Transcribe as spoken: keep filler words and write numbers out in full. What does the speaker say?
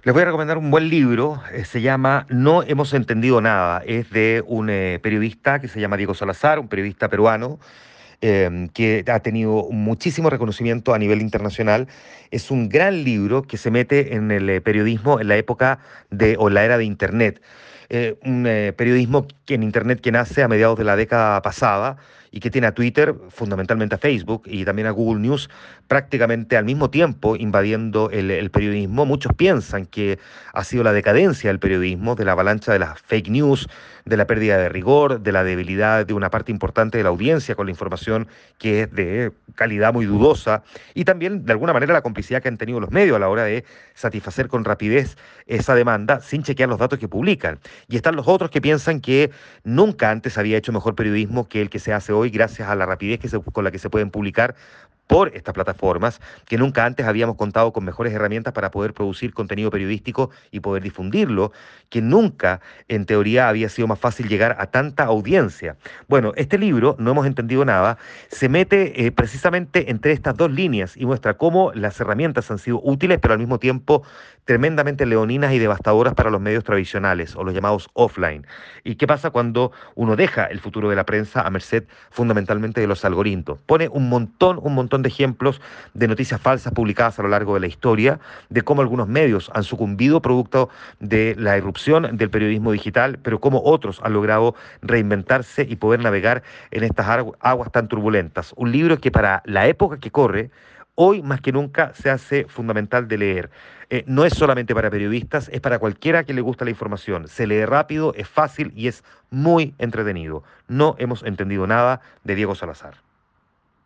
Les voy a recomendar un buen libro, eh, se llama No hemos entendido nada. Es de un eh, periodista que se llama Diego Salazar, un periodista peruano eh, que ha tenido muchísimo reconocimiento a nivel internacional. Es un gran libro que se mete en el eh, periodismo en la época de, o en la era de Internet. Eh, un eh, periodismo que en Internet que nace a mediados de la década pasada y que tiene a Twitter, fundamentalmente a Facebook y también a Google News prácticamente al mismo tiempo invadiendo el, el periodismo. Muchos piensan que ha sido la decadencia del periodismo, de la avalancha de las fake news, de la pérdida de rigor, de la debilidad de una parte importante de la audiencia con la información que es de calidad muy dudosa y también de alguna manera la complicidad que han tenido los medios a la hora de satisfacer con rapidez esa demanda sin chequear los datos que publican. Y están los otros que piensan que nunca antes había hecho mejor periodismo que el que se hace hoy gracias a la rapidez que se, con la que se pueden publicar por estas plataformas, que nunca antes habíamos contado con mejores herramientas para poder producir contenido periodístico y poder difundirlo, que nunca en teoría había sido más fácil llegar a tanta audiencia. Bueno, este libro, No hemos entendido nada, se mete eh, precisamente entre estas dos líneas y muestra cómo las herramientas han sido útiles, pero al mismo tiempo tremendamente leoninas y devastadoras para los medios tradicionales o los llamados offline. ¿Y qué pasa cuando uno deja el futuro de la prensa a merced fundamentalmente de los algoritmos? Pone un montón, un montón de ejemplos de noticias falsas publicadas a lo largo de la historia, de cómo algunos medios han sucumbido producto de la irrupción del periodismo digital, pero cómo otros han logrado reinventarse y poder navegar en estas aguas tan turbulentas. Un libro que para la época que corre, hoy más que nunca se hace fundamental de leer. Eh, no es solamente para periodistas, es para cualquiera que le gusta la información. Se lee rápido, es fácil y es muy entretenido. No hemos entendido nada de Diego Salazar.